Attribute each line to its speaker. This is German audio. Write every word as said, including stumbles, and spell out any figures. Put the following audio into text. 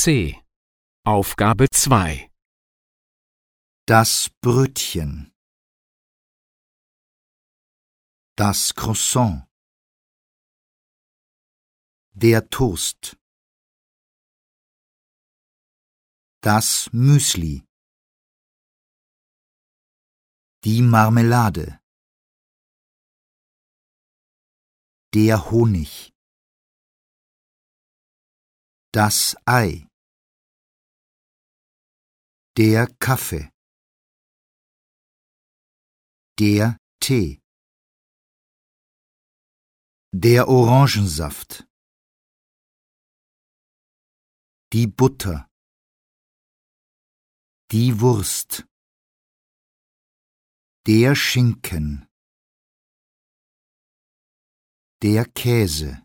Speaker 1: C. Aufgabe zwei.
Speaker 2: Das Brötchen. Das Croissant. Der Toast. Das Müsli. Die Marmelade. Der Honig. Das Ei. Der Kaffee. Der Tee. Der Orangensaft. Die Butter. Die Wurst. Der Schinken. Der Käse.